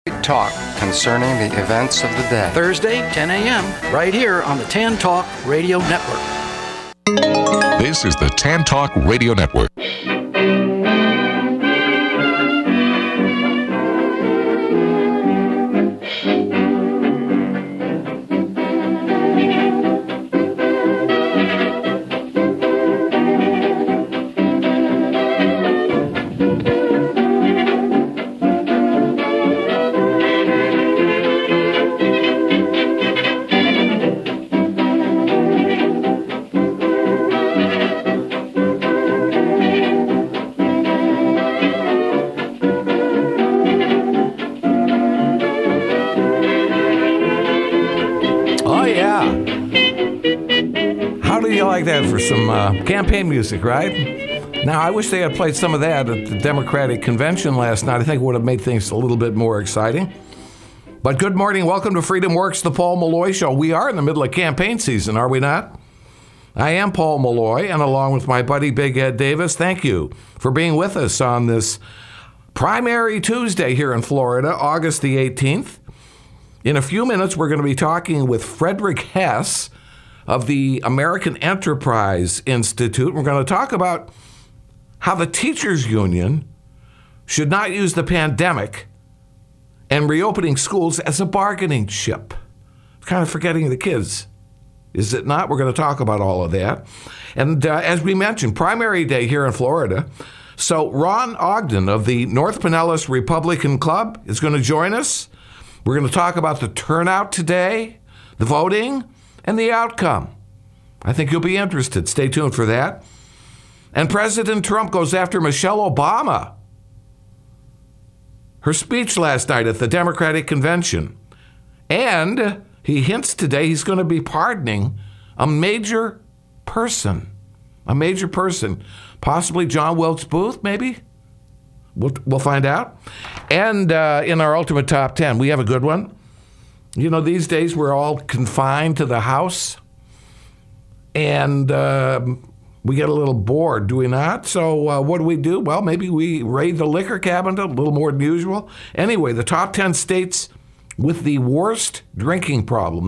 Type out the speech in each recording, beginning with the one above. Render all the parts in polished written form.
Talk concerning the events of the day. Thursday, 10 a.m., right here on the Tan Talk Radio Network. This is the Tan Talk Radio Network. That for some campaign music, right? Now, I wish they had played some of that at the Democratic Convention last night. I think it would have made things a little bit more exciting. But good morning. Welcome to Freedom Works, the Paul Malloy Show. We are in the middle of campaign season, are we not? I am Paul Malloy, and along with my buddy Big Ed Davis, thank you for being with us on this primary Tuesday here in Florida, August the 18th. In a few minutes, we're going to be talking with Frederick Hess of the American Enterprise Institute. We're going to talk about how the teachers union should not use the pandemic and reopening schools as a bargaining chip. Kind of forgetting the kids, is it not? We're going to talk about all of that. And as we mentioned, primary day here in Florida. So Ron Ogden of the North Pinellas Republican Club is going to join us. We're going to talk about the turnout today, the voting, and the outcome. I think you'll be interested. Stay tuned for that. And President Trump goes after Michelle Obama. Her speech last night at the Democratic Convention. And he hints today he's going to be pardoning a major person. Possibly John Wilkes Booth, maybe? We'll find out. And in our Ultimate Top 10, we have a good one. You know, these days we're all confined to the house, and we get a little bored, do we not? So what do? Well, maybe we raid the liquor cabinet a little more than usual. Anyway, the top 10 states with the worst drinking problem.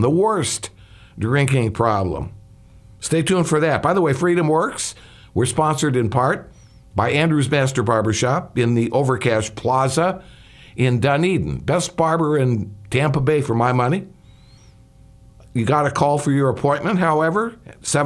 Stay tuned for that. By the way, Freedom Works, we're sponsored in part by Andrew's Master Barbershop in the Overcash Plaza in Dunedin. Best barber in Tampa Bay for my money. You got to call for your appointment, however,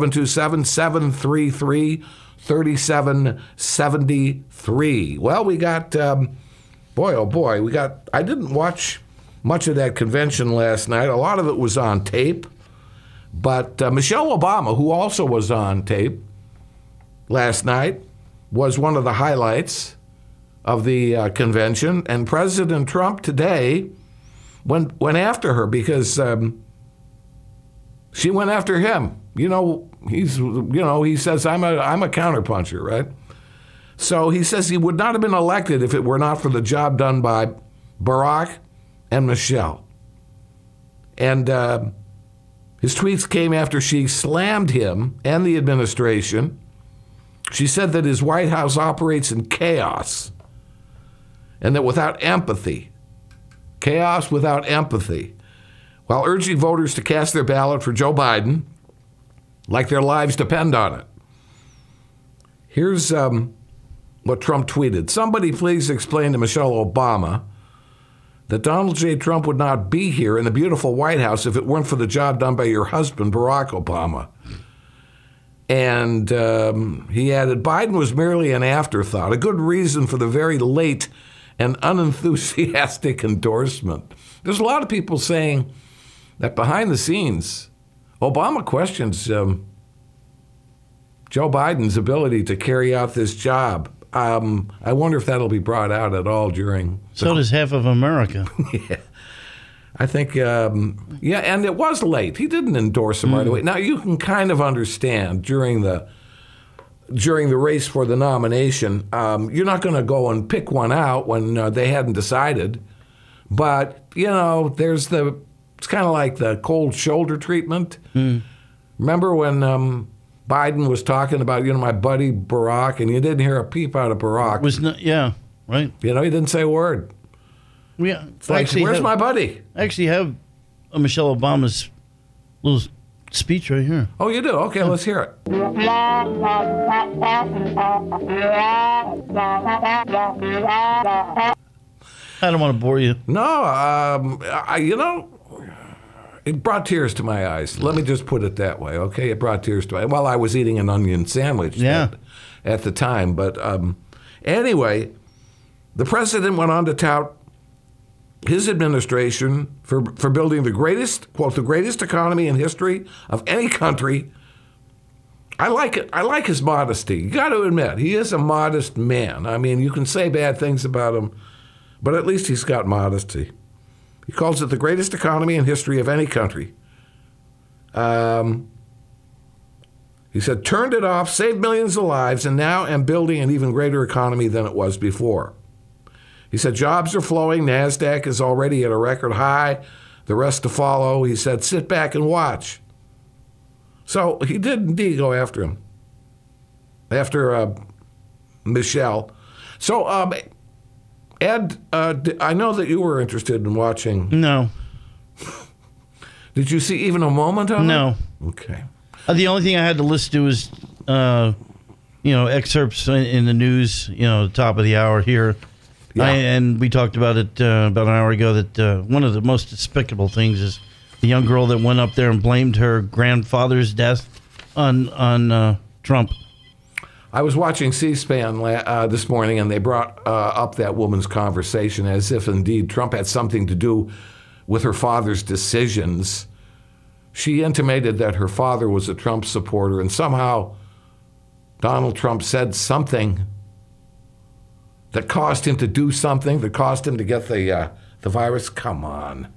727-733-3773. Well, we got, I didn't watch much of that convention last night. A lot of it was on tape. But Michelle Obama, who also was on tape last night, was one of the highlights of the convention. And President Trump today went after her because she went after him. He says I'm a counterpuncher, right? So he says he would not have been elected if it were not for the job done by Barack and Michelle. And his tweets came after she slammed him and the administration. She said that his White House operates in chaos and that without empathy, chaos without empathy, while urging voters to cast their ballot for Joe Biden like their lives depend on it. Here's what Trump tweeted. Somebody please explain to Michelle Obama that Donald J. Trump would not be here in the beautiful White House if it weren't for the job done by your husband, Barack Obama. And he added, Biden was merely an afterthought, a good reason for the very late and unenthusiastic endorsement. There's a lot of people saying that behind the scenes, Obama questions Joe Biden's ability to carry out this job. I wonder if that'll be brought out at all during... So does half of America. Yeah. I think, and it was late. He didn't endorse him right away. Now, you can kind of understand during the race for the nomination, you're not going to go and pick one out when they hadn't decided. But, it's kind of like the cold shoulder treatment. Remember when Biden was talking about, my buddy Barack, and you didn't hear a peep out of Barack. Right. He didn't say a word. It's like, where's my buddy? I actually have a Michelle Obama's little speech right here. Oh, you do? Okay, let's hear it. I don't want to bore you. No, it brought tears to my eyes. Let me just put it that way, okay? It brought tears to my eyes. Well, I was eating an onion sandwich at the time. But anyway, the president went on to tout his administration for building the greatest, quote, the greatest economy in history of any country. I like it. I like his modesty. You got to admit, he is a modest man. I mean, you can say bad things about him, but at least he's got modesty. He calls it the greatest economy in history of any country. He said, turned it off, saved millions of lives, and now am building an even greater economy than it was before. He said, jobs are flowing. NASDAQ is already at a record high. The rest to follow. He said, sit back and watch. So he did indeed go after him, after Michelle. So, Ed, I know that you were interested in watching. No. Did you see even a moment of it? No. Okay. The only thing I had to listen to was, excerpts in the news, the top of the hour here. Yeah. And we talked about it about an hour ago that one of the most despicable things is the young girl that went up there and blamed her grandfather's death on Trump. I was watching C-SPAN this morning, and they brought up that woman's conversation as if indeed Trump had something to do with her father's decisions. She intimated that her father was a Trump supporter, and somehow Donald Trump said something that caused him to do something, that caused him to get the virus. Come on.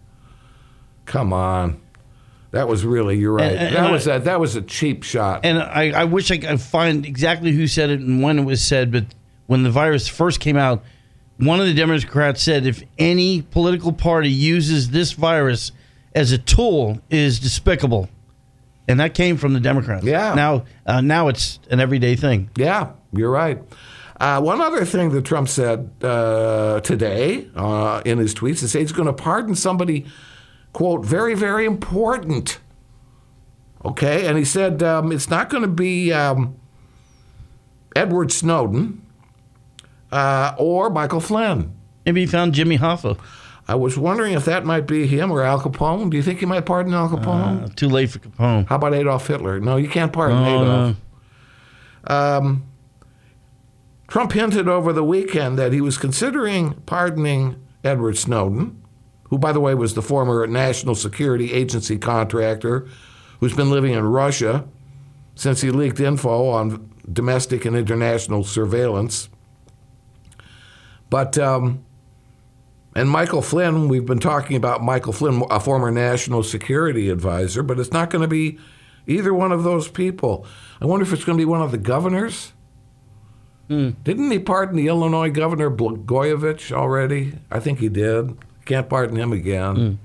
That was really, you're right. That was a cheap shot. And I wish I could find exactly who said it and when it was said, but when the virus first came out, one of the Democrats said if any political party uses this virus as a tool, it is despicable. And that came from the Democrats. Yeah. Now it's an everyday thing. Yeah, you're right. One other thing that Trump said today in his tweets is he's going to pardon somebody, quote, very, very important. Okay? And he said it's not going to be Edward Snowden or Michael Flynn. Maybe he found Jimmy Hoffa. I was wondering if that might be him or Al Capone. Do you think he might pardon Al Capone? Too late for Capone. How about Adolf Hitler? No, you can't pardon Adolf. No. Trump hinted over the weekend that he was considering pardoning Edward Snowden, who, by the way, was the former National Security Agency contractor who's been living in Russia since he leaked info on domestic and international surveillance. But, and Michael Flynn, we've been talking about Michael Flynn, a former national security advisor, but it's not going to be either one of those people. I wonder if it's going to be one of the governors. Didn't he pardon the Illinois governor, Blagojevich, already? I think he did. Can't pardon him again.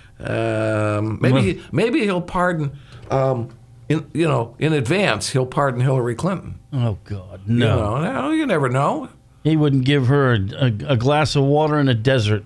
Maybe he'll pardon, in advance, he'll pardon Hillary Clinton. Oh, God, no. You never know. He wouldn't give her a glass of water in a desert.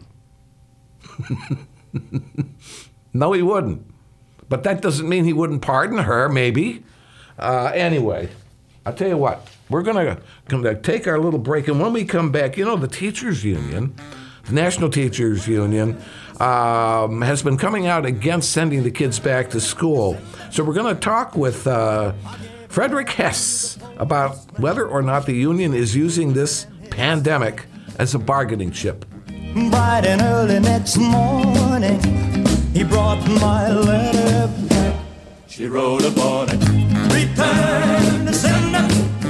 No, he wouldn't. But that doesn't mean he wouldn't pardon her, maybe. Anyway, I'll tell you what. We're going to take our little break, and when we come back, the teachers union, the National Teachers Union, has been coming out against sending the kids back to school. So we're going to talk with Frederick Hess about whether or not the union is using this pandemic as a bargaining chip. Bright and early next morning, he brought my letter back. She wrote upon it, return to sender.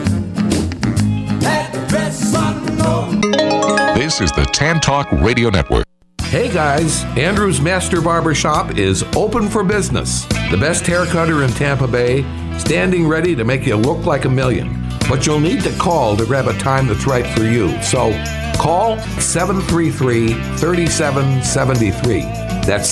This is the Tan Talk Radio Network. Hey guys, Andrew's Master Barber Shop is open for business. The best haircutter in Tampa Bay, standing ready to make you look like a million. But you'll need to call to grab a time that's right for you. So call 733-3773. That's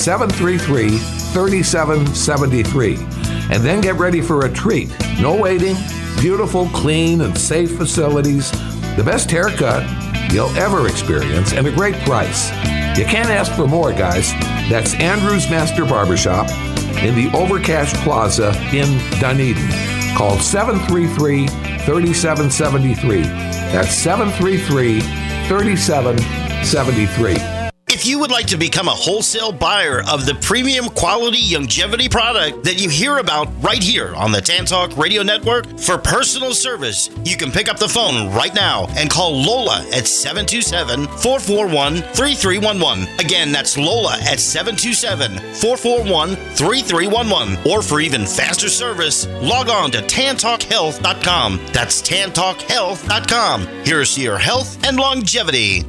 733-3773. And then get ready for a treat. No waiting, beautiful, clean, and safe facilities. The best haircut you'll ever experience and a great price. You can't ask for more, guys. That's Andrew's Master Barbershop in the Overcash Plaza in Dunedin. Call 733-3773. That's 733-3773. If you would like to become a wholesale buyer of the premium quality longevity product that you hear about right here on the Tan Talk Radio Network for personal service, you can pick up the phone right now and call Lola at 727-441-3311. Again, that's Lola at 727-441-3311. Or for even faster service, log on to tantalkhealth.com. That's tantalkhealth.com. Here's to your health and longevity.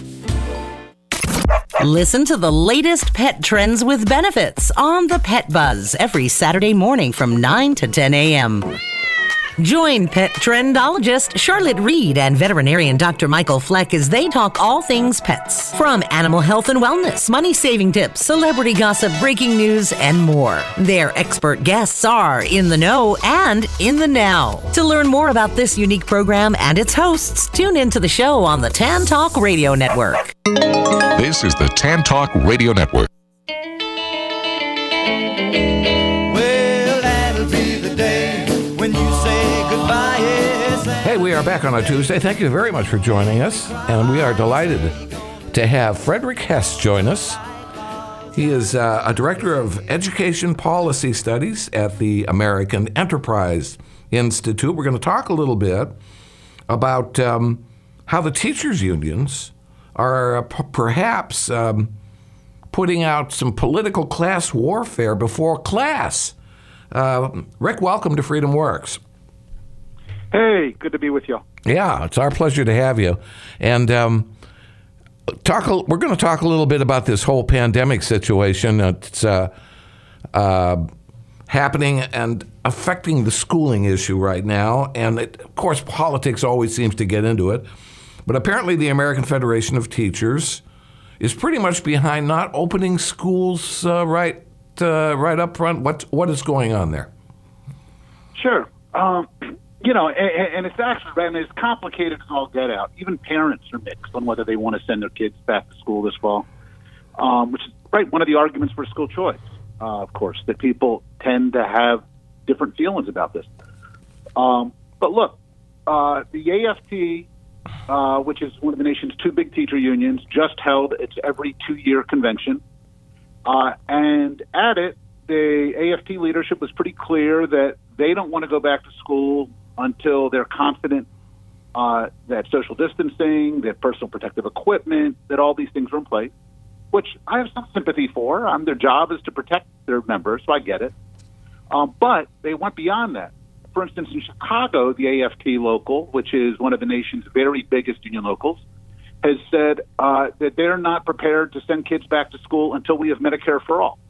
Listen to the latest pet trends with benefits on the Pet Buzz every Saturday morning from 9 to 10 a.m. Join pet trendologist Charlotte Reed and veterinarian Dr. Michael Fleck as they talk all things pets. From animal health and wellness, money-saving tips, celebrity gossip, breaking news, and more. Their expert guests are in the know and in the now. To learn more about this unique program and its hosts, tune into the show on the Tan Talk Radio Network. This is the Tan Talk Radio Network. Well, that'll be the day when you say goodbye. Yes. Hey, we are back on a Tuesday. Thank you very much for joining us. And we are delighted to have Frederick Hess join us. He is a director of education policy studies at the American Enterprise Institute. We're going to talk a little bit about how the teachers' unions are perhaps putting out some political class warfare before class. Rick, welcome to Freedom Works. Hey, good to be with you. Yeah, it's our pleasure to have you. And we're going to talk a little bit about this whole pandemic situation. It's happening and affecting the schooling issue right now. And of course, politics always seems to get into it. But apparently the American Federation of Teachers is pretty much behind not opening schools right up front. What is going on there? Sure. And it's actually, and it's complicated as all get out. Even parents are mixed on whether they want to send their kids back to school this fall, which is one of the arguments for school choice, of course, that people tend to have different feelings about this. But look, the AFT, which is one of the nation's two big teacher unions, just held its every 2-year convention. And at it, the AFT leadership was pretty clear that they don't want to go back to school until they're confident that social distancing, that personal protective equipment, that all these things are in place, which I have some sympathy for. Their job is to protect their members, so I get it. But they went beyond that. For instance, in Chicago, the AFT local, which is one of the nation's very biggest union locals, has said that they're not prepared to send kids back to school until we have Medicare for all,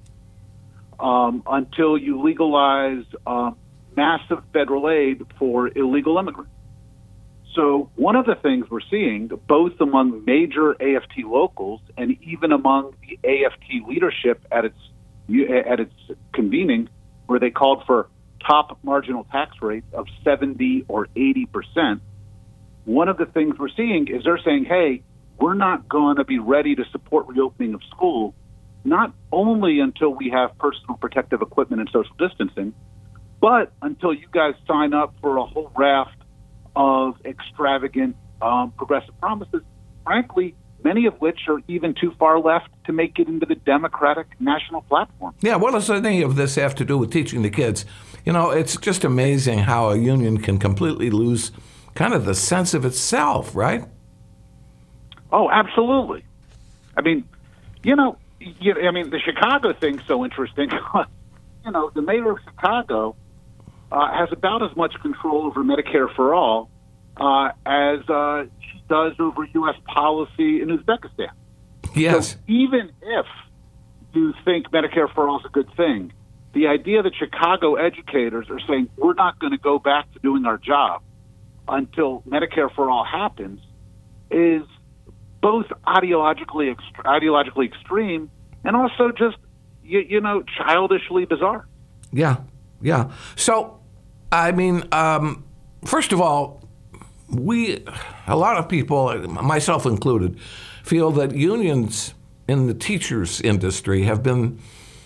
until you legalize massive federal aid for illegal immigrants. So one of the things we're seeing, both among major AFT locals and even among the AFT leadership at its convening, where they called for top marginal tax rates of 70 or 80%, one of the things we're seeing is they're saying, hey, we're not going to be ready to support reopening of school, not only until we have personal protective equipment and social distancing, but until you guys sign up for a whole raft of extravagant progressive promises, frankly, many of which are even too far left to make it into the Democratic national platform. Yeah, what does any of this have to do with teaching the kids? You know, it's just amazing how a union can completely lose kind of the sense of itself, right? Oh, absolutely. I mean, the Chicago thing's so interesting. The mayor of Chicago has about as much control over Medicare for all as she does over U.S. policy in Uzbekistan. Yes. So even if you think Medicare for all is a good thing, the idea that Chicago educators are saying we're not going to go back to doing our job until Medicare for all happens is both ideologically extreme and also just, childishly bizarre. Yeah. So, I mean, first of all, a lot of people, myself included, feel that unions in the teachers industry have been,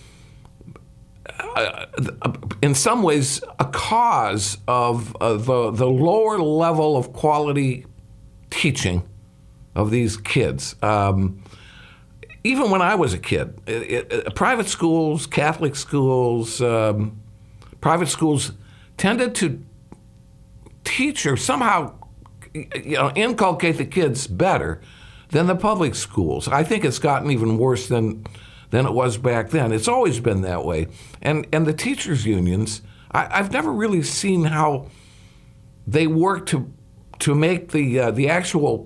in some ways, a cause of the lower level of quality teaching of these kids. Even when I was a kid, private schools, Catholic schools, private schools tended to teach or somehow inculcate the kids better than the public schools. I think it's gotten even worse than it was back then. It's always been that way. And the teachers' unions, I've never really seen how they work to make the actual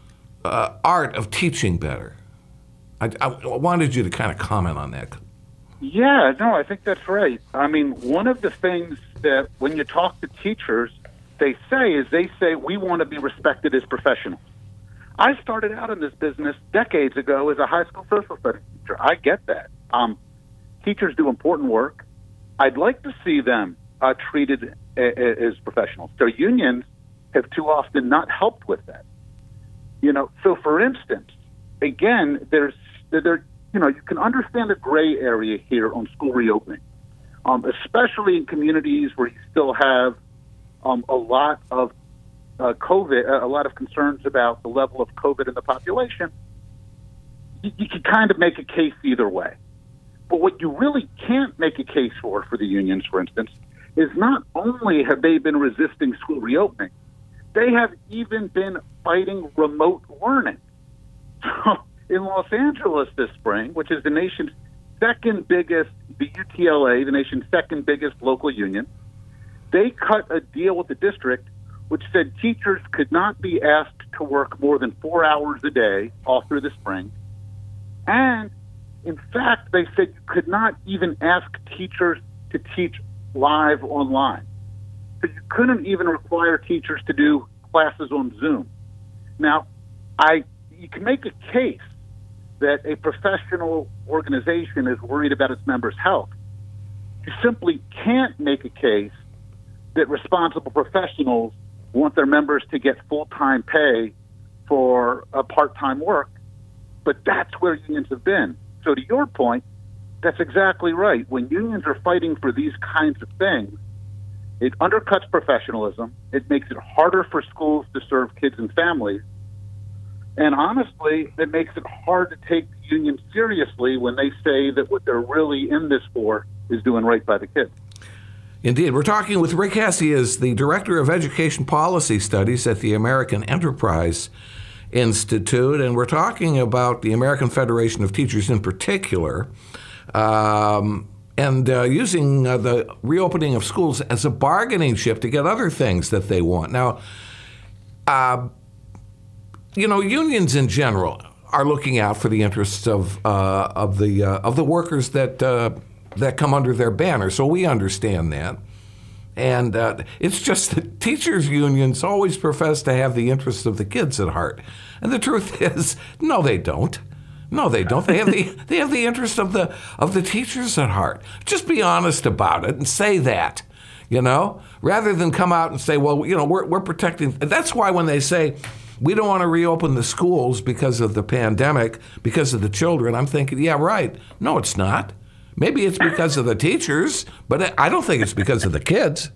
art of teaching better. I wanted you to kind of comment on that. Yeah, no, I think that's right. I mean, one of the things that when you talk to teachers, they say we want to be respected as professionals. I started out in this business decades ago as a high school social studies teacher. I get that. Teachers do important work. I'd like to see them treated as professionals. Their unions have too often not helped with that. So for instance, again, you can understand the gray area here on school reopening, especially in communities where you still have a lot of COVID, a lot of concerns about the level of COVID in the population. You can kind of make a case either way. But what you really can't make a case for the unions, for instance, is not only have they been resisting school reopening, they have even been fighting remote learning. So in Los Angeles this spring, which is the nation's second biggest, the UTLA, the nation's second biggest local union, they cut a deal with the district which said teachers could not be asked to work more than 4 hours a day all through the spring. And in fact, they said you could not even ask teachers to teach live online. So you couldn't even require teachers to do classes on Zoom. Now, you can make a case that a professional organization is worried about its members' health. You simply can't make a case that responsible professionals want their members to get full-time pay for part-time work, but that's where unions have been. So to your point, that's exactly right. When unions are fighting for these kinds of things, it undercuts professionalism, it makes it harder for schools to serve kids and families, and honestly, it makes it hard to take the union seriously when they say that what they're really in this for is doing right by the kids. Indeed. We're talking with Rick Hesse, is the Director of Education Policy Studies at the American Enterprise Institute, and we're talking about the American Federation of Teachers in particular, and using the reopening of schools as a bargaining chip to get other things that they want. Now, unions in general are looking out for the interests of the workers that come under their banner. So we understand that. And it's just that teachers' unions always profess to have the interests of the kids at heart. And the truth is, no, they don't. No, they don't. They have the interest of the teachers at heart. Just be honest about it and say that, rather than come out and say, well, we're protecting. That's why when they say we don't want to reopen the schools because of the pandemic, because of the children, I'm thinking, yeah, right. No, it's not. Maybe it's because of the teachers, but I don't think it's because of the kids.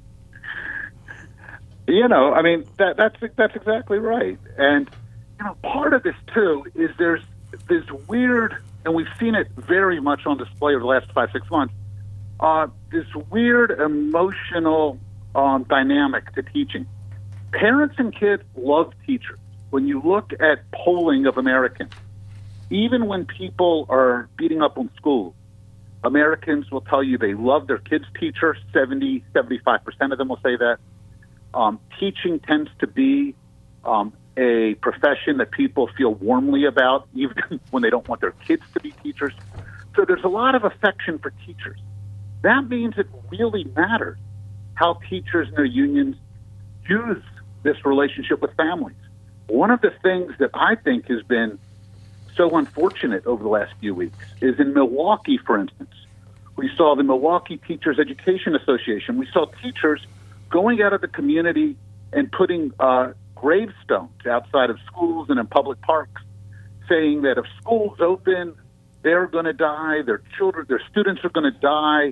That's exactly right. And, part of this, too, is there's this weird, and we've seen it very much on display over the last 5-6 months, this weird emotional dynamic to teaching. Parents and kids love teachers. When you look at polling of Americans, even when people are beating up on schools, Americans will tell you they love their kids' teacher. 75% of them will say that. Teaching tends to be a profession that people feel warmly about, even when they don't want their kids to be teachers. So there's a lot of affection for teachers. That means it really matters how teachers and their unions use this relationship with families. One of the things that I think has been so unfortunate over the last few weeks is in Milwaukee, for instance. We saw the Milwaukee Teachers Education Association. We saw teachers going out of the community and putting gravestones outside of schools and in public parks saying that if schools open, they're going to die, their students are going to die.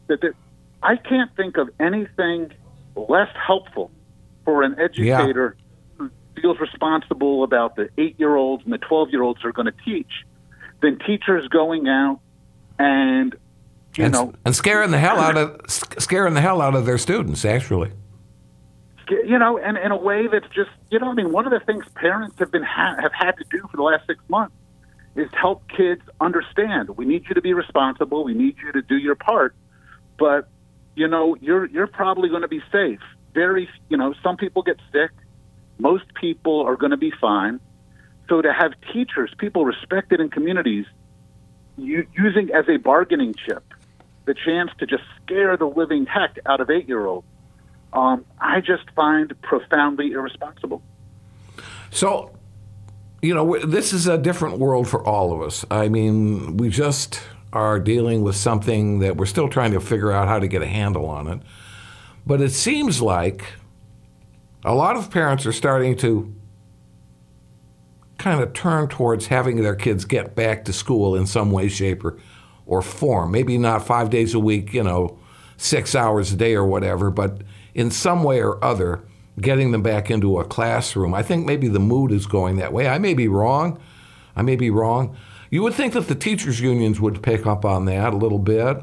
I can't think of anything less helpful for an educator who feels responsible about the 8-year-olds and the 12-year-olds they're going to teach than teachers going out and scaring the hell out of their students, actually. And in a way that's just, one of the things parents have had to do for the last 6 months is help kids understand. We need you to be responsible. We need you to do your part. But, you're probably going to be safe. Some people get sick. Most people are going to be fine. So to have teachers, people respected in communities, using as a bargaining chip the chance to just scare the living heck out of 8-year-olds, I just find profoundly irresponsible. So, this is a different world for all of us. I mean, we just are dealing with something that we're still trying to figure out how to get a handle on it. But it seems like a lot of parents are starting to kind of turn towards having their kids get back to school in some way, shape, or form. Maybe not 5 days a week, 6 hours a day or whatever, but in some way or other, getting them back into a classroom. I think maybe the mood is going that way. I may be wrong. You would think that the teachers' unions would pick up on that a little bit.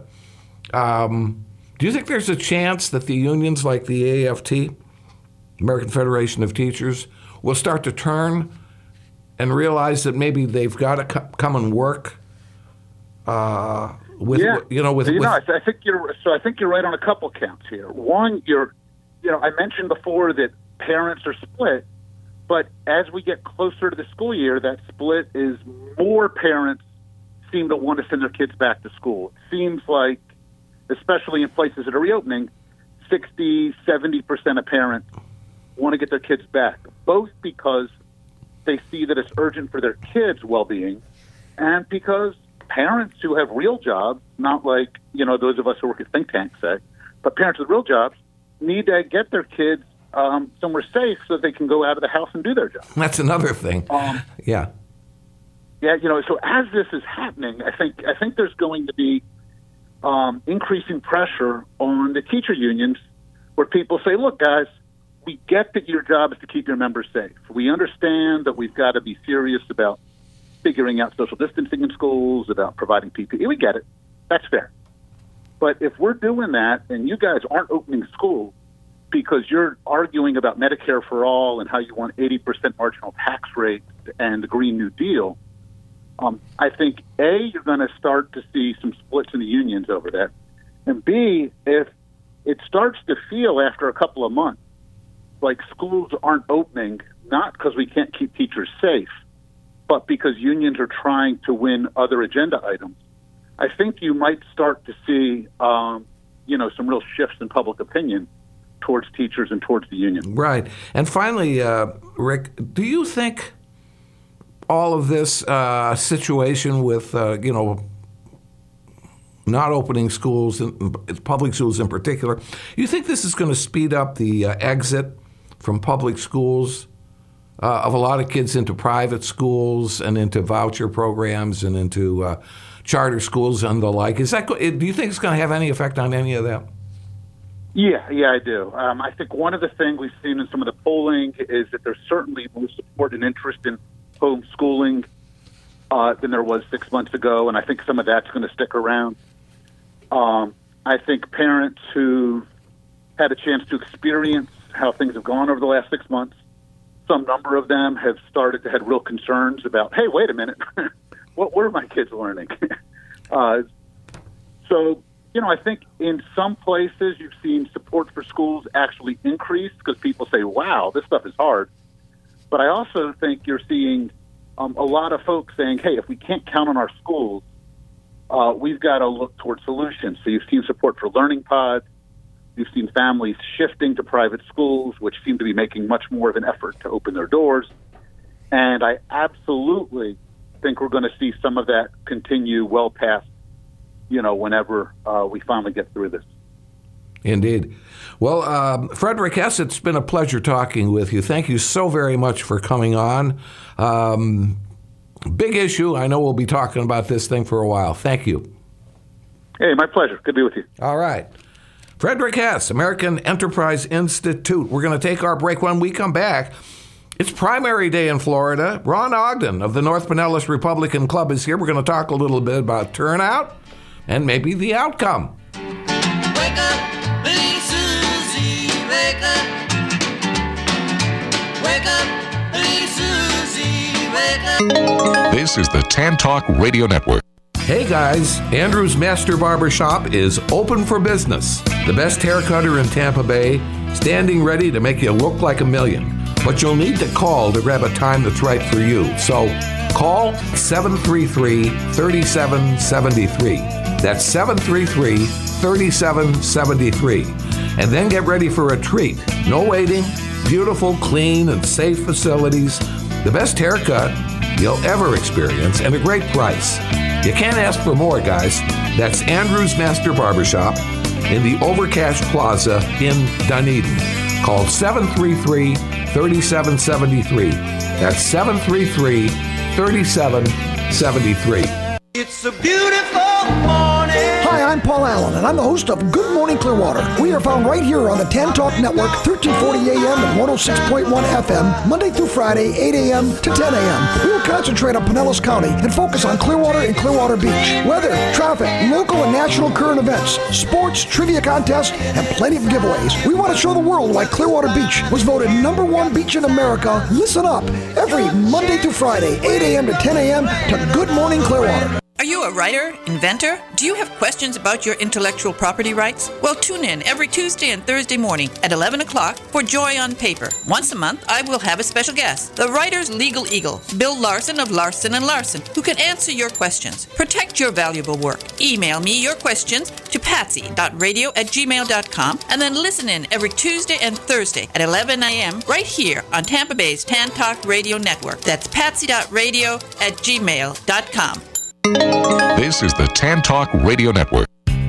Do you think there's a chance that the unions like the AFT, American Federation of Teachers, will start to turn and realize that maybe they've got to come and work I think you're right on a couple counts here. One, I mentioned before that parents are split, but as we get closer to the school year, that split is more parents seem to want to send their kids back to school. It seems like, especially in places that are reopening, 60, 70% of parents want to get their kids back, both because they see that it's urgent for their kids' well-being and because parents who have real jobs, not like, those of us who work at think tanks say, but parents with real jobs need to get their kids somewhere safe so that they can go out of the house and do their job. That's another thing. So as this is happening, I think there's going to be increasing pressure on the teacher unions where people say, look, guys, we get that your job is to keep your members safe. We understand that we've got to be serious about figuring out social distancing in schools, about providing PPE. We get it. That's fair. But if we're doing that and you guys aren't opening schools because you're arguing about Medicare for all and how you want 80% marginal tax rates and the Green New Deal, I think, A, you're going to start to see some splits in the unions over that. And B, if it starts to feel after a couple of months like schools aren't opening, not because we can't keep teachers safe, but because unions are trying to win other agenda items, I think you might start to see, some real shifts in public opinion towards teachers and towards the union. Right. And finally, Rick, do you think all of this situation with, not opening schools, public schools in particular, you think this is going to speed up the exit from public schools of a lot of kids into private schools and into voucher programs and into charter schools and the like? Do you think it's going to have any effect on any of that? Yeah, I do. I think one of the things we've seen in some of the polling is that there's certainly more support and interest in homeschooling than there was 6 months ago, and I think some of that's going to stick around. I think parents who had a chance to experience how things have gone over the last 6 months, some number of them have started to have real concerns about, hey, wait a minute, what were my kids learning? I think in some places you've seen support for schools actually increase because people say, wow, this stuff is hard. But I also think you're seeing a lot of folks saying, hey, if we can't count on our schools, we've got to look toward solutions. So you've seen support for learning pods. You've seen families shifting to private schools, which seem to be making much more of an effort to open their doors. And I absolutely think we're going to see some of that continue well past, whenever we finally get through this. Indeed. Well, Frederick Hess, it's been a pleasure talking with you. Thank you so very much for coming on. Big issue. I know we'll be talking about this thing for a while. Thank you. Hey, my pleasure. Good to be with you. All right. Frederick Hess, American Enterprise Institute. We're going to take our break. When we come back, it's primary day in Florida. Ron Ogden of the North Pinellas Republican Club is here. We're going to talk a little bit about turnout and maybe the outcome. Wake up, little Susie, wake up. Wake up, little Susie, wake up. This is the Tan Talk Radio Network. Hey guys, Andrew's Master Barber Shop is open for business. The best hair cutter in Tampa Bay, standing ready to make you look like a million. But you'll need to call to grab a time that's right for you. So call 733-3773. That's 733-3773. And then get ready for a treat. No waiting, beautiful, clean, and safe facilities. The best haircut you'll ever experience and a great price. You can't ask for more, guys. That's Andrew's Master Barbershop in the Overcash Plaza in Dunedin. Call 733-3773. That's 733-3773. It's a beautiful morning. Hi, I'm Paul Allen, and I'm the host of Good Morning Clearwater. We are found right here on the Tan Talk Network, 1340 AM and 106.1 FM, Monday through Friday, 8 a.m. to 10 a.m. We will concentrate on Pinellas County and focus on Clearwater and Clearwater Beach. Weather, traffic, local and national current events, sports, trivia contests, and plenty of giveaways. We want to show the world why Clearwater Beach was voted #1 beach in America. Listen up every Monday through Friday, 8 a.m. to 10 a.m. to Good Morning Clearwater. Are you a writer, inventor? Do you have questions about your intellectual property rights? Well, tune in every Tuesday and Thursday morning at 11 o'clock for Joy on Paper. Once a month, I will have a special guest, the writer's legal eagle, Bill Larson of Larson & Larson, who can answer your questions. Protect your valuable work. Email me your questions to patsy.radio@gmail.com and then listen in every Tuesday and Thursday at 11 a.m. right here on Tampa Bay's Tan Talk Radio Network. That's patsy.radio@gmail.com. This is the Tan Talk Radio Network.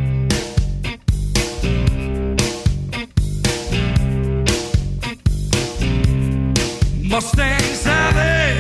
Mustang Sally.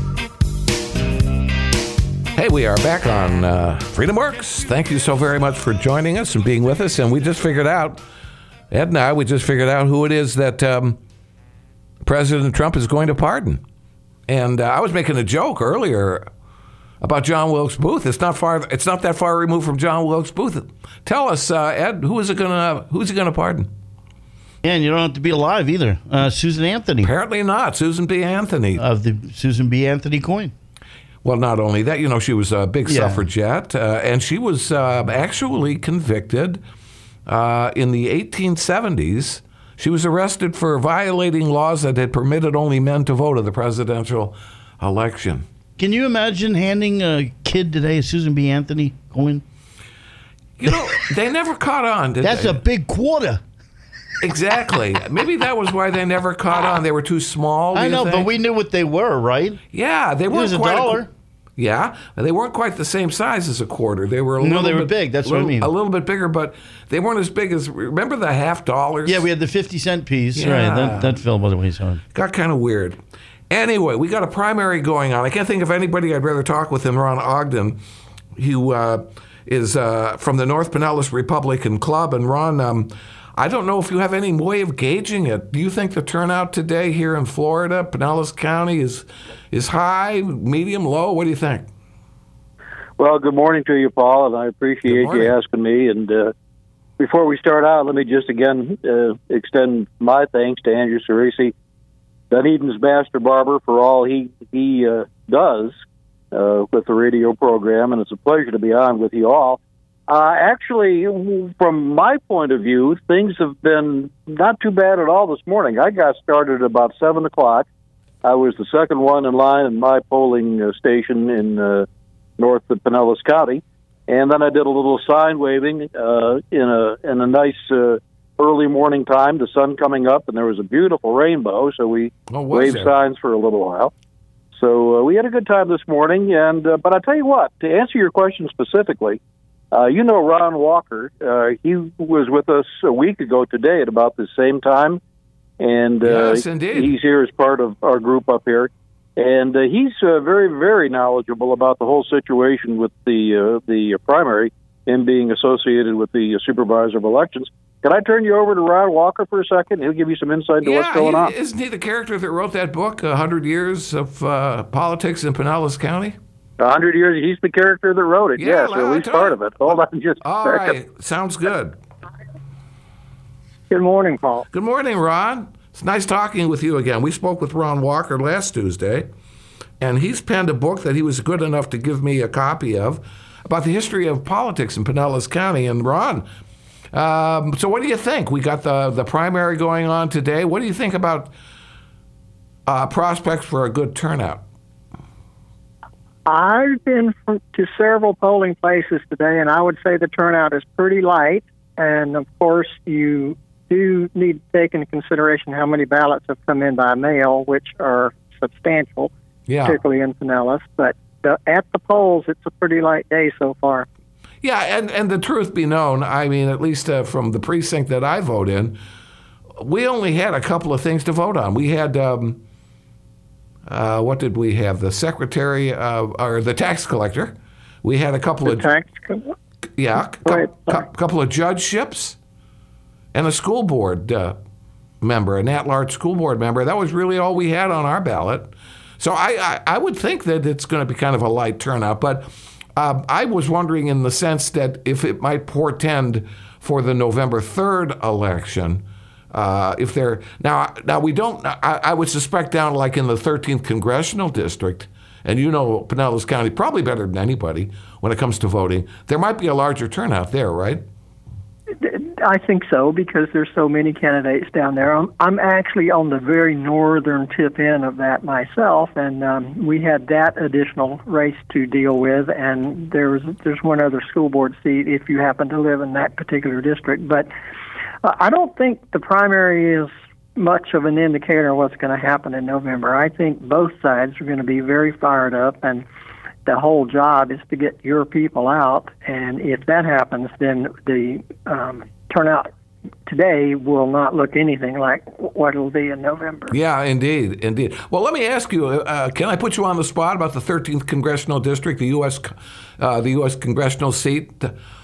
Hey, we are back on Freedom Works. Thank you so very much for joining us and being with us. And we just figured out, Ed and I, who it is that President Trump is going to pardon. And I was making a joke earlier about John Wilkes Booth. It's not that far removed from John Wilkes Booth. Tell us, Ed, who's he gonna pardon? Yeah, and you don't have to be alive either. Susan Anthony. Apparently not. Susan B. Anthony. Of the Susan B. Anthony coin. Well, not only that, she was a big suffragette, and she was actually convicted in the 1870s. She was arrested for violating laws that had permitted only men to vote in the presidential election. Can you imagine handing a kid today a Susan B. Anthony coin? They never caught on, did That's they? a big quarter. Exactly. Maybe that was why they never caught on. They were too small. I know, but we knew what they were, right? Yeah, they weren't quite $1. Yeah, they weren't quite the same size as a quarter. They were they were big. That's what I mean. A little bit bigger, but they weren't as big as. Remember the $50? Yeah, we had the 50-cent piece. Yeah. Right, that fell by the wayside. Got kind of weird. Anyway, we got a primary going on. I can't think of anybody I'd rather talk with than Ron Ogden, who is from the North Pinellas Republican Club. And Ron, I don't know if you have any way of gauging it. Do you think the turnout today here in Florida, Pinellas County, is high, medium, low? What do you think? Well, good morning to you, Paul, and I appreciate you asking me. And before we start out, let me just again extend my thanks to Andrew Cerisi, Dunedin's Master Barber, for all he does with the radio program, and it's a pleasure to be on with you all. Actually, from my point of view, things have been not too bad at all this morning. I got started at about 7 o'clock. I was the second one in line in my polling station in north of Pinellas County, and then I did a little sign waving in a nice early morning time, the sun coming up, and there was a beautiful rainbow, so we waved signs for a little while. So we had a good time this morning, and but I tell you what, to answer your question specifically, You know Ron Walker. He was with us a week ago today at about the same time. And yes, indeed. He's here as part of our group up here. And he's very, very knowledgeable about the whole situation with the primary and being associated with the supervisor of elections. Can I turn you over to Ron Walker for a second? He'll give you some insight into what's going on. Isn't he the character that wrote that book, 100 Years of Politics in Pinellas County? 100 years. He's the character that wrote it. Yeah, yes, at least part of it. Hold on just all a second. Right. Sounds good. Good morning, Paul. Good morning, Ron. It's nice talking with you again. We spoke with Ron Walker last Tuesday, and he's penned a book that he was good enough to give me a copy of about the history of politics in Pinellas County. And Ron, so what do you think? We got the primary going on today. What do you think about prospects for a good turnout? I've been to several polling places today, and I would say the turnout is pretty light. And, of course, you do need to take into consideration how many ballots have come in by mail, which are substantial, particularly in Pinellas. But at the polls, it's a pretty light day so far. Yeah, and the truth be known, I mean, at least from the precinct that I vote in, we only had a couple of things to vote on. We had... what did we have? The secretary or the tax collector. We had a couple couple of judgeships and a school board member, an at-large school board member. That was really all we had on our ballot. So I would think that it's going to be kind of a light turnout. But I was wondering in the sense that if it might portend for the November 3rd election. If they're now we don't. I would suspect down like in the 13th congressional district, and you know Pinellas County probably better than anybody when it comes to voting. There might be a larger turnout there, right? I think so because there's so many candidates down there. I'm actually on the very northern tip end of that myself, and we had that additional race to deal with. And there's one other school board seat if you happen to live in that particular district, but. I don't think the primary is much of an indicator of what's going to happen in November. I think both sides are going to be very fired up, and the whole job is to get your people out. And if that happens, then the turnout today will not look anything like what it'll be in November. Yeah, indeed. Well, let me ask you, can I put you on the spot about the 13th congressional district, the U.S. congressional seat?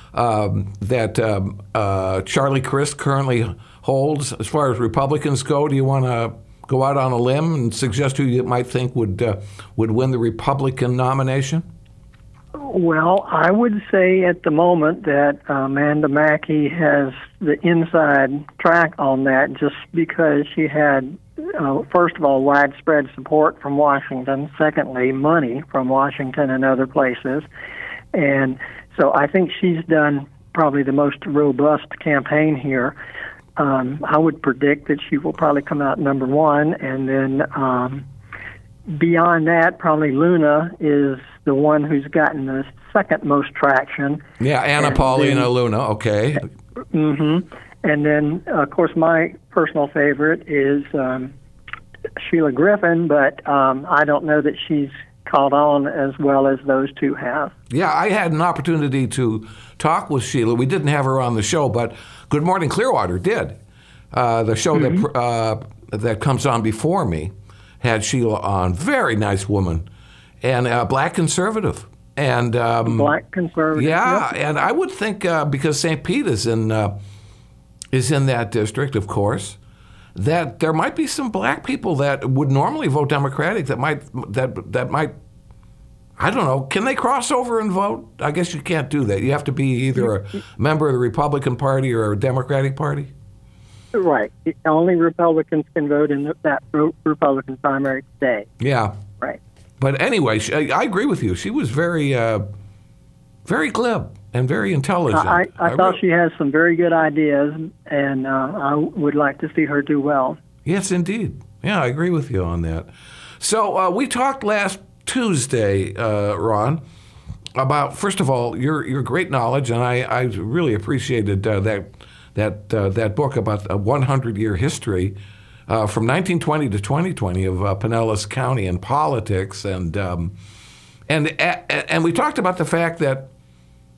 That Charlie Crist currently holds. As far as Republicans go, do you want to go out on a limb and suggest who you might think would win the Republican nomination? Well, I would say at the moment that Amanda Mackey has the inside track on that just because she had, first of all, widespread support from Washington. Secondly, money from Washington and other places. And so I think she's done probably the most robust campaign here. I would predict that she will probably come out number one, and then beyond that, probably Luna is the one who's gotten the second most traction. Yeah, Anna Paulina Luna, okay. Mm-hmm. And then, of course, my personal favorite is Sheila Griffin, but I don't know that she's caught on as well as those two have. Yeah, I had an opportunity to talk with Sheila. We didn't have her on the show, but Good Morning Clearwater did. The show that comes on before me had Sheila on. Very nice woman, and black conservative. And black conservative. Yeah, yep. And I would think because St. Pete is in that district, of course, that there might be some black people that would normally vote Democratic that might I don't know, can they cross over and vote? I guess you can't do that. You have to be either a member of the Republican Party or a Democratic Party. Right. Only Republicans can vote in that Republican primary today. Yeah. Right. But anyway, I agree with you. She was very very glib and very intelligent. I thought she has some very good ideas, and I would like to see her do well. Yes, indeed. Yeah, I agree with you on that. So we talked last Tuesday, Ron, about, first of all, your great knowledge, and I really appreciated that book about a 100-year history from 1920 to 2020 of Pinellas County and politics, and we talked about the fact that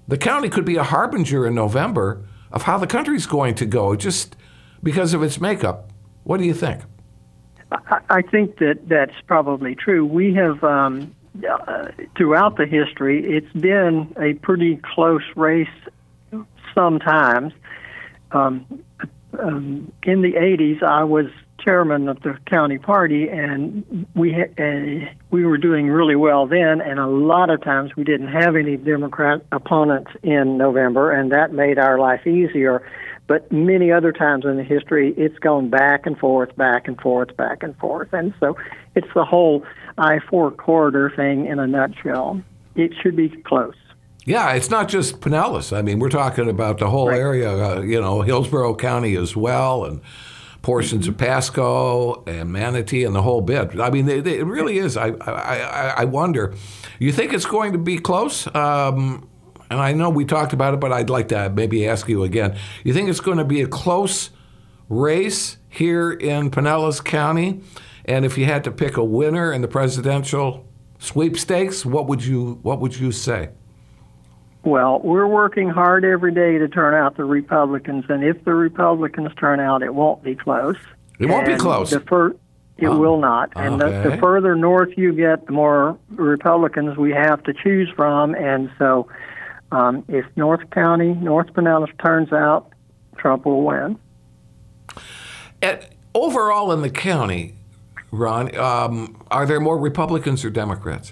the county could be a harbinger in November of how the country's going to go, just because of its makeup. What do you think? I think that's probably true. We have, throughout the history, it's been a pretty close race sometimes. In the 80s, I was chairman of the county party, and we were doing really well then, and a lot of times we didn't have any Democrat opponents in November, and that made our life easier. But many other times in the history, it's gone back and forth, back and forth, back and forth. And so it's the whole I-4 corridor thing in a nutshell. It should be close. Yeah, it's not just Pinellas. I mean, we're talking about the whole area, Hillsborough County as well, and portions of Pasco and Manatee and the whole bit. I mean, it really is. I wonder. You think it's going to be close? And I know we talked about it, but I'd like to maybe ask you again. You think it's going to be a close race here in Pinellas County? And if you had to pick a winner in the presidential sweepstakes, what would you say? Well, we're working hard every day to turn out the Republicans, and if the Republicans turn out, it won't be close. It won't be close. It will not. And the further north you get, the more Republicans we have to choose from. And so if North Pinellas turns out, Trump will win. Overall in the county, Ron, are there more Republicans or Democrats?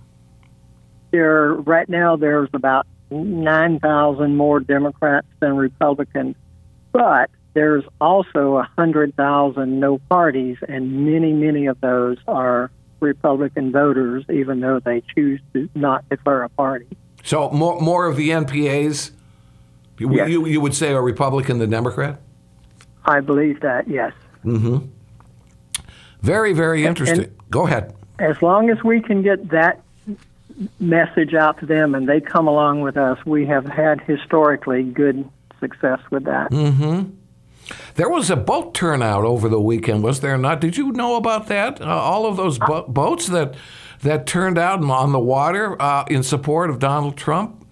Right now, there's about 9,000 more Democrats than Republicans, but there's also 100,000 no parties, and many, many of those are Republican voters, even though they choose to not declare a party. So more of the NPAs, yes. you would say, are Republican than Democrat? I believe that, yes. Mm-hmm. Very, very interesting. And go ahead. As long as we can get that message out to them and they come along with us, we have had historically good success with that. Mm-hmm. There was a boat turnout over the weekend, was there not? Did you know about that? All of those boats that turned out on the water in support of Donald Trump?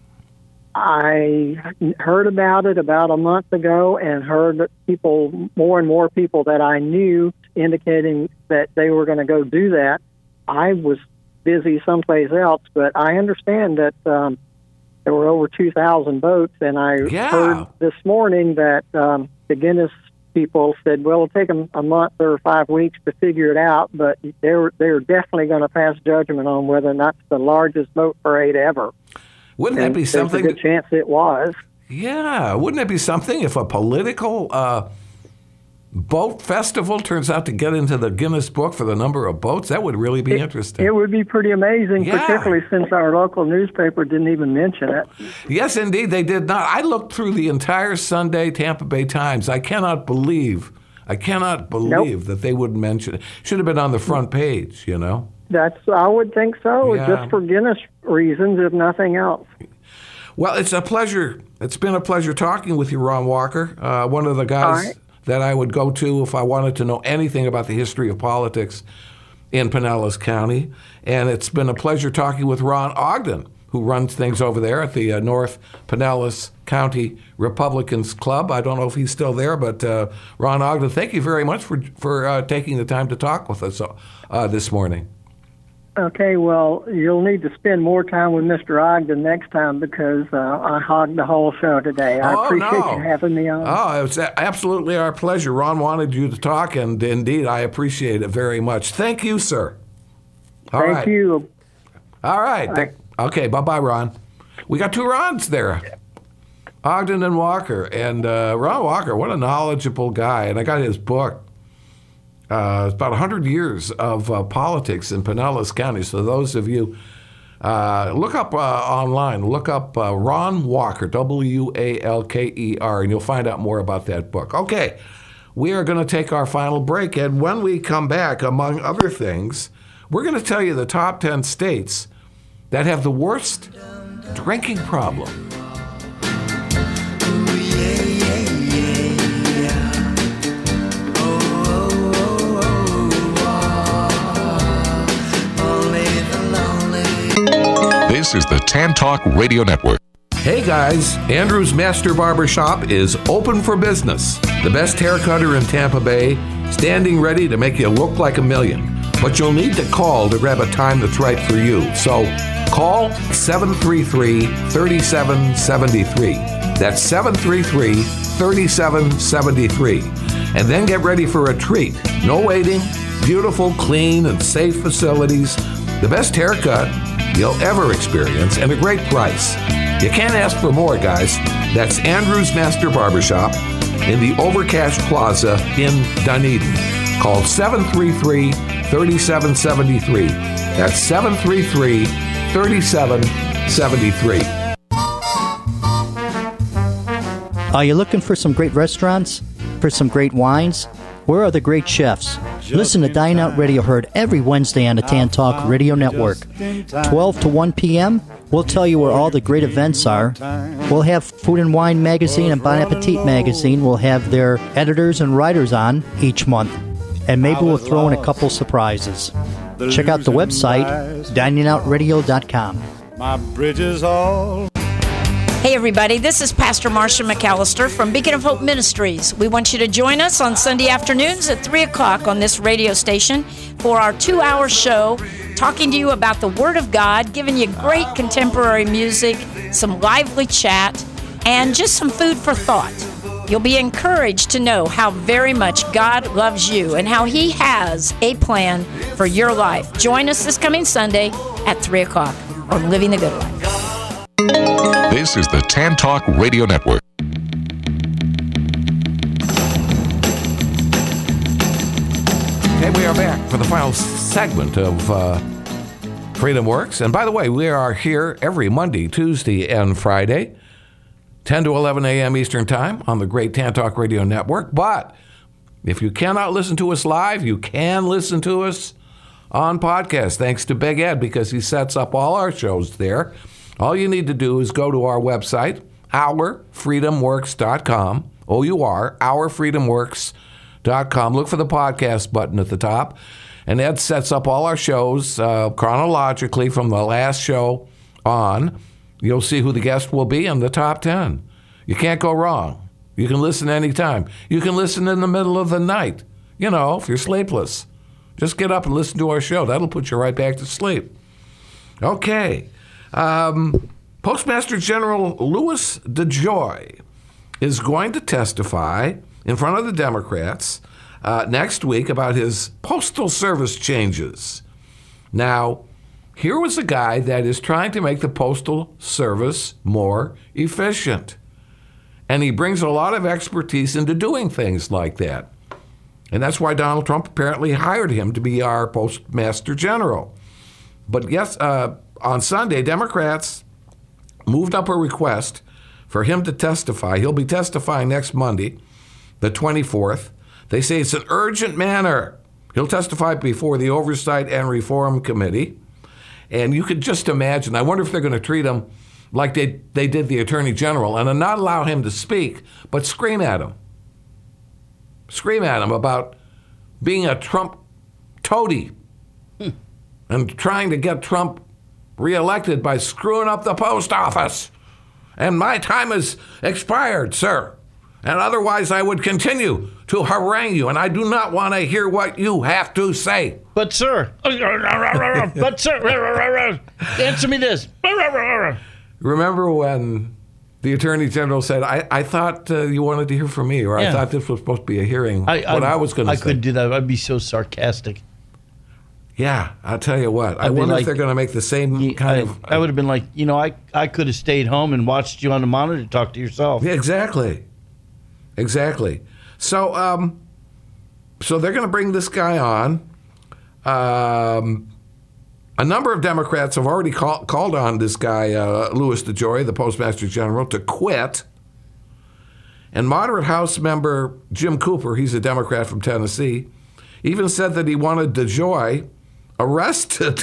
I heard about it about a month ago and heard that more and more people that I knew indicating that they were going to go do that. I was busy someplace else, but I understand that there were over 2,000 boats, and I heard this morning that the Guinness people said, well, it'll take them a month or 5 weeks to figure it out, but they're definitely going to pass judgment on whether or not it's the largest boat parade ever. Wouldn't that be something? There's a good chance it was. Yeah, wouldn't it be something if a political boat festival turns out to get into the Guinness Book for the number of boats? That would really be interesting. It would be pretty amazing, particularly since our local newspaper didn't even mention it. Yes, indeed, they did not. I looked through the entire Sunday Tampa Bay Times. I cannot believe that they wouldn't mention it. Should have been on the front page, I would think so, just for Guinness reasons, if nothing else. Well, it's a pleasure. It's been a pleasure talking with you, Ron Walker, one of the guys that I would go to if I wanted to know anything about the history of politics in Pinellas County. And it's been a pleasure talking with Ron Ogden, who runs things over there at the North Pinellas County Republicans Club. I don't know if he's still there, but Ron Ogden, thank you very much for taking the time to talk with us this morning. Okay, well, you'll need to spend more time with Mr. Ogden next time because I hogged the whole show today. I appreciate you having me on. Oh, it's absolutely our pleasure. Ron wanted you to talk, and indeed, I appreciate it very much. Thank you, sir. Thank you. All right. Okay, bye-bye, Ron. We got two Rons there, Ogden and Walker. And Ron Walker, what a knowledgeable guy. And I got his book. It's about 100 years of politics in Pinellas County. So those of you, look up online, look up Ron Walker, Walker, and you'll find out more about that book. Okay, we are going to take our final break. And when we come back, among other things, we're going to tell you the top 10 states that have the worst drinking problem. This is the Tan Talk Radio Network. Hey guys, Andrew's Master Barbershop is open for business. The best haircutter in Tampa Bay, standing ready to make you look like a million. But you'll need to call to grab a time that's right for you. So call 733-3773. That's 733-3773. And then get ready for a treat. No waiting, beautiful, clean, and safe facilities. The best haircut you'll ever experience and a great price. You can't ask for more, guys. That's Andrew's Master Barbershop in the Overcash Plaza in Dunedin. Call 733-3773. That's 733-3773. Are you looking for some great restaurants? For some great wines? Where are the great chefs? Listen to Dine Out Radio, heard every Wednesday on the Tan Talk Radio Network. 12 to 1 p.m., we'll tell you where all the great events are. We'll have Food and Wine Magazine and Bon Appetit Magazine. We'll have their editors and writers on each month. And maybe we'll throw in a couple surprises. Check out the website, diningoutradio.com. My bridges all. Hey everybody, this is Pastor Marcia McAllister from Beacon of Hope Ministries. We want you to join us on Sunday afternoons at 3 o'clock on this radio station for our 2-hour show, talking to you about the Word of God, giving you great contemporary music, some lively chat, and just some food for thought. You'll be encouraged to know how very much God loves you and how He has a plan for your life. Join us this coming Sunday at 3 o'clock on Living the Good Life. This is the Tan Talk Radio Network. Okay, we are back for the final segment of Freedom Works. And by the way, we are here every Monday, Tuesday, and Friday, 10 to 11 a.m. Eastern Time on the great Tan Talk Radio Network. But if you cannot listen to us live, you can listen to us on podcast, thanks to Big Ed, because he sets up all our shows there. All you need to do is go to our website, ourfreedomworks.com, ourfreedomworks.com. Look for the podcast button at the top, and Ed sets up all our shows chronologically from the last show on. You'll see who the guest will be in the top 10. You can't go wrong. You can listen anytime. You can listen in the middle of the night, you know, if you're sleepless. Just get up and listen to our show. That'll put you right back to sleep. Okay. Postmaster General Louis DeJoy is going to testify in front of the Democrats next week about his postal service changes. Now, here was a guy that is trying to make the postal service more efficient. And he brings a lot of expertise into doing things like that. And that's why Donald Trump apparently hired him to be our Postmaster General. But yes, on Sunday, Democrats moved up a request for him to testify. He'll be testifying next Monday, the 24th. They say it's an urgent matter. He'll testify before the Oversight and Reform Committee. And you could just imagine, I wonder if they're going to treat him like they did the Attorney General and not allow him to speak, but scream at him. Scream at him about being a Trump toady and trying to get Trump reelected by screwing up the post office. And my time is expired, sir. And otherwise I would continue to harangue you, and I do not want to hear what you have to say. But sir, answer me this. Remember when the Attorney General said, I thought you wanted to hear from me, or I thought this was supposed to be a hearing, I was going to say. I couldn't do that. I'd be so sarcastic. Yeah, I'll tell you what. I wonder if they're going to make the same kind of... I would have been like, I could have stayed home and watched you on the monitor talk to yourself. Yeah, exactly. So, so they're going to bring this guy on. A number of Democrats have already called on this guy, Louis DeJoy, the Postmaster General, to quit. And moderate House member Jim Cooper, he's a Democrat from Tennessee, even said that he wanted DeJoy arrested.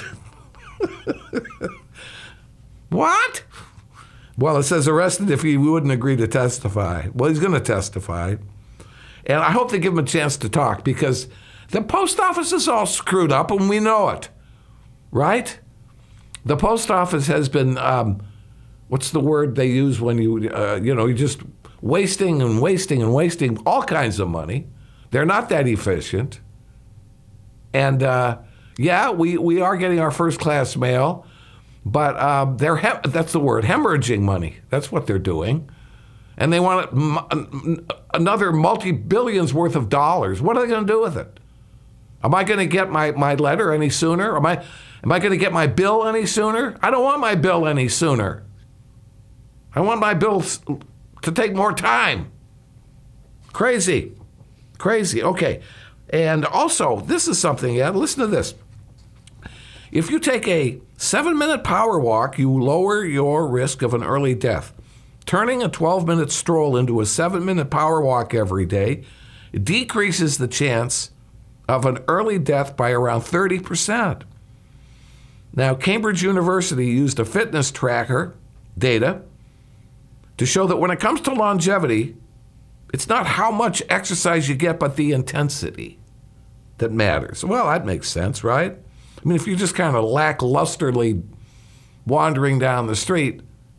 What? Well, it says arrested if he wouldn't agree to testify. Well, he's going to testify. And I hope they give him a chance to talk, because the post office is all screwed up and we know it, right? The post office has been what's the word they use when you're just wasting and wasting and wasting all kinds of money. They're not that efficient. And we are getting our first-class mail, but that's the word, hemorrhaging money. That's what they're doing. And they want another multi-billions worth of dollars. What are they going to do with it? Am I going to get my letter any sooner? Am I going to get my bill any sooner? I don't want my bill any sooner. I want my bills to take more time. Crazy. Okay. And also, this is something, Ed, listen to this. If you take a 7-minute power walk, you lower your risk of an early death. Turning a 12-minute stroll into a 7-minute power walk every day decreases the chance of an early death by around 30%. Now, Cambridge University used a fitness tracker data to show that when it comes to longevity, it's not how much exercise you get, but the intensity that matters. Well, that makes sense, right? I mean, if you're just kind of lacklusterly wandering down the street,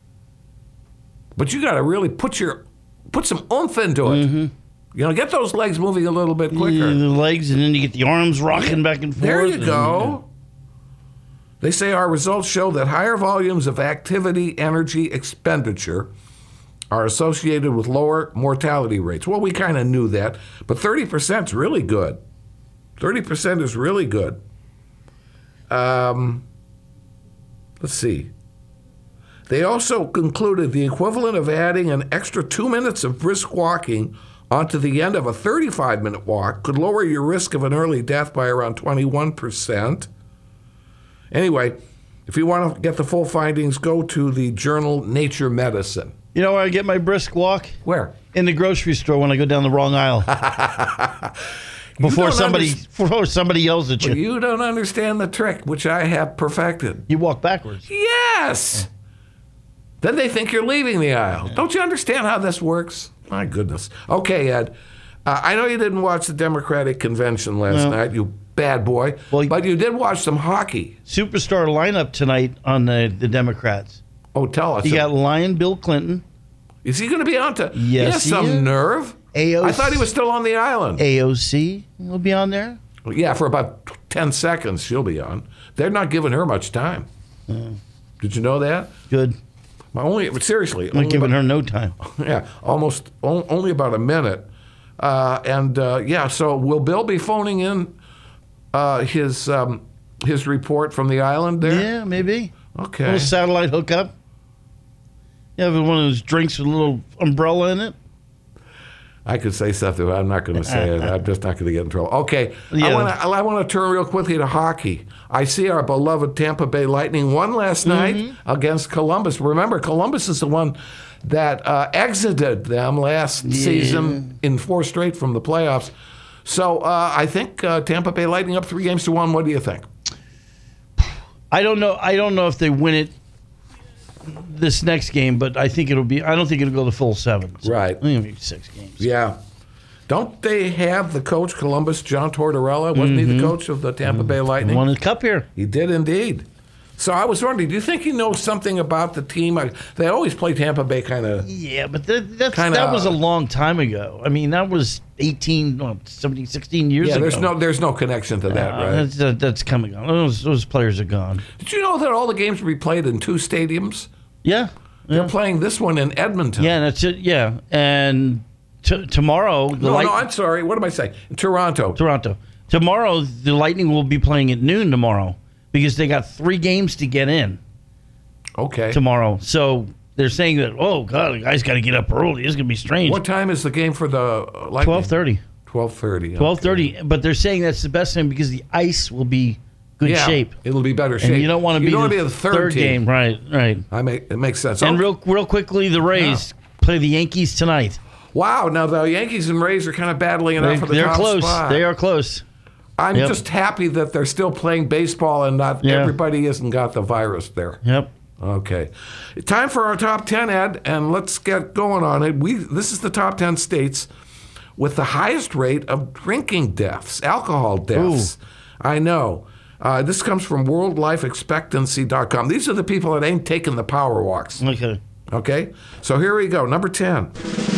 but you got to really put some oomph into it. Mm-hmm. Get those legs moving a little bit quicker. Yeah, the legs, and then you get the arms rocking back and forth. There you go. They say our results show that higher volumes of activity energy expenditure are associated with lower mortality rates. Well, we kind of knew that, but 30% is really good. 30% is really good. Let's see. They also concluded the equivalent of adding an extra 2 minutes of brisk walking onto the end of a 35-minute walk could lower your risk of an early death by around 21%. Anyway, if you want to get the full findings, go to the journal Nature Medicine. You know where I get my brisk walk? Where? In the grocery store when I go down the wrong aisle. Before somebody yells at you. Well, you don't understand the trick, which I have perfected. You walk backwards. Yes! Then they think you're leaving the aisle. Yeah. Don't you understand how this works? My goodness. Okay, Ed. I know you didn't watch the Democratic convention last night, you bad boy. Well, but you did watch some hockey. Superstar lineup tonight on the Democrats. Oh, tell us. You got Lion Bill Clinton. Is he going to be on to? Yes, he has some nerve. AOC. I thought he was still on the island. AOC will be on there. Yeah, for about 10 seconds she'll be on. They're not giving her much time. Did you know that? Good. Seriously. Not giving her no time. Yeah, almost only about a minute. So will Bill be phoning in his report from the island there? Yeah, maybe. Okay. A little satellite hookup. You have one of those drinks with a little umbrella in it. I could say something, but I'm not going to say it. I'm just not going to get in trouble. Okay, yeah. I want to turn real quickly to hockey. I see our beloved Tampa Bay Lightning won last night against Columbus. Remember, Columbus is the one that exited them last season in 4 straight from the playoffs. So I think Tampa Bay Lightning up 3-1. What do you think? I don't know if they win it this next game, but I think it'll be. I don't think it'll go the full 7. So right. I think it'll be 6 games. Yeah. Don't they have the coach, Columbus, John Tortorella? Wasn't he the coach of the Tampa Bay Lightning? He won the cup here. He did indeed. So I was wondering, do you think he knows something about the team? They always play Tampa Bay kind of. Yeah, but that was a long time ago. I mean, that was 16 years ago. Yeah, there's no connection to that, right? That's coming on. Those players are gone. Did you know that all the games will be played in 2 stadiums? Yeah. They're playing this one in Edmonton. Yeah, that's it. Yeah, and tomorrow. I'm sorry. What am I saying? Toronto. Tomorrow, the Lightning will be playing at noon tomorrow because they got 3 games to get in. Okay. Tomorrow, so they're saying that. Oh God, the guy's got to get up early. It's gonna be strange. What time is the game for the Lightning? 12:30. 12:30. 12:30. But they're saying that's the best time because the ice will be good shape. It'll be better shape. And you don't want to be the third game. Right. It makes sense. And real quickly, the Rays play the Yankees tonight. Wow. Now, the Yankees and Rays are kind of battling it out for the top close. spot. They are close. I'm just happy that they're still playing baseball and not everybody hasn't got the virus there. Yep. Okay. Time for our top 10, Ed, and let's get going on it. This is the top 10 states with the highest rate of drinking deaths, alcohol deaths. Ooh. I know. This comes from worldlifeexpectancy.com. These are the people that ain't taking the power walks. Okay. Okay? So here we go. Number 10.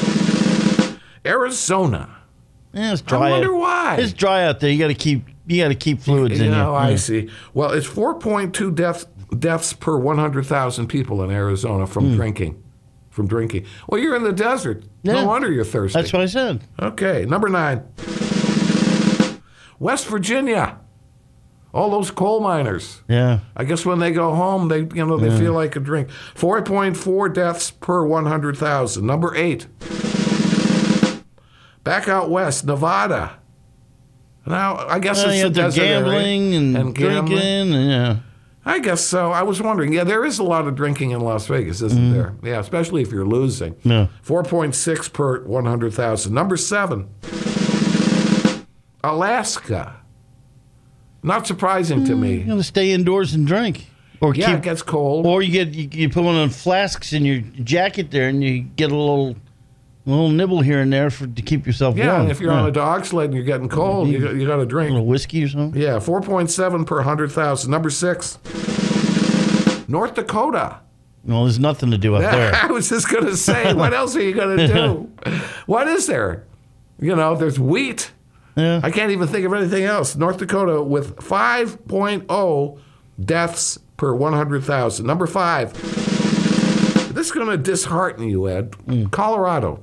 Arizona. Yeah, it's dry. I wonder why. It's dry out there. You got to keep fluids in you. I see. Well, it's 4.2 deaths per 100,000 people in Arizona from drinking. From drinking. Well, you're in the desert. Yeah. No wonder you're thirsty. That's what I said. Okay, number 9. West Virginia. All those coal miners. Yeah. I guess when they go home, they feel like a drink. 4.4 deaths per 100,000. Number 8. Back out west, Nevada. Now, I guess it's the desert gambling area. and drinking. And, yeah. I guess so. I was wondering. Yeah, there is a lot of drinking in Las Vegas, isn't there? Yeah, especially if you're losing. Yeah. 4.6 per 100,000. Number 7. Alaska. Not surprising to me. You got to stay indoors and drink. Or it gets cold. Or you put one of the flasks in your jacket there, and you get a little nibble here and there to keep yourself warm. Yeah, and if you're on a dog sled and you're getting cold, you got to drink. A little whiskey or something? Yeah, 4.7 per 100,000. Number 6. North Dakota. Well, there's nothing to do up there. I was just going to say, what else are you going to do? What is there? There's wheat. Yeah. I can't even think of anything else. North Dakota with 5.0 deaths per 100,000. Number 5. This is going to dishearten you, Ed. Colorado.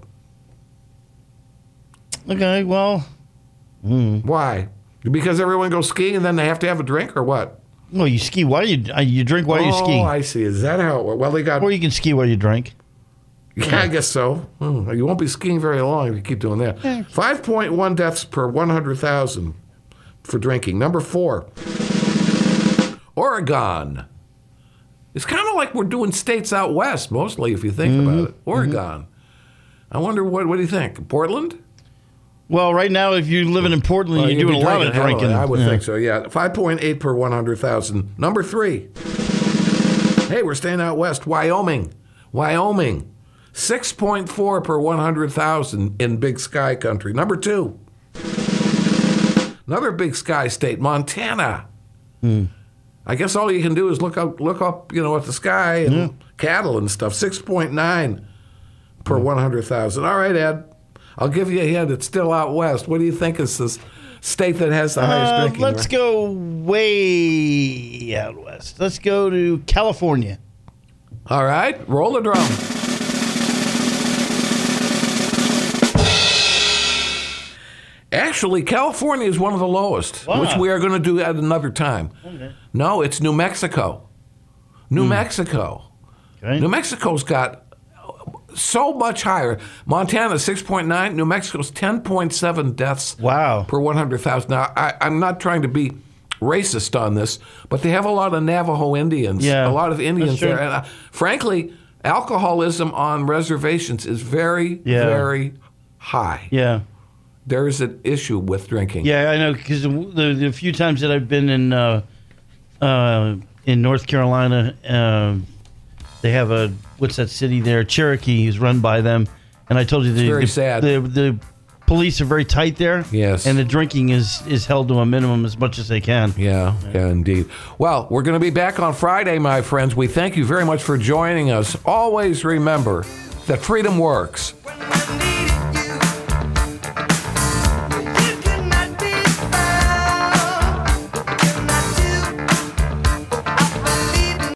Okay, well. Why? Because everyone goes skiing and then they have to have a drink, or what? Well, you ski while you drink while you ski. Oh, I see. Is that how it works? Well, they got. Or you can ski while you drink. Yeah, I guess so. You won't be skiing very long if you keep doing that. 5.1 deaths per 100,000 for drinking. Number 4. Oregon. It's kind of like we're doing states out west, mostly, if you think about it. Oregon. I wonder, what do you think? Portland? Well, right now, if you're living in Portland, you're doing a lot of drinking. I would think so, yeah. 5.8 per 100,000. Number 3. Hey, we're staying out west. Wyoming. 6.4 per 100,000 in Big Sky country. Number 2. Another Big Sky state, Montana. I guess all you can do is look up, at the sky and cattle and stuff. 6.9 per 100,000. All right, Ed. I'll give you a hint. It's still out west. What do you think is the state that has the highest drinking? Let's go way out west. Let's go to California. All right. Roll the drum. Actually, California is one of the lowest, which we are going to do at another time. Okay. No, it's New Mexico. New Mexico. Okay. New Mexico's got so much higher. Montana, 6.9. New Mexico's 10.7 deaths per 100,000. Now, I'm not trying to be racist on this, but they have a lot of Navajo Indians. Yeah, a lot of Indians there. And frankly, alcoholism on reservations is very, very high. Yeah. There's an issue with drinking. Yeah, I know, because the few times that I've been in North Carolina, they have what's that city there? Cherokee is run by them. And I told you very sad. The police are very tight there. Yes. And the drinking is held to a minimum as much as they can. Yeah, indeed. Well, we're going to be back on Friday, my friends. We thank you very much for joining us. Always remember that freedom works.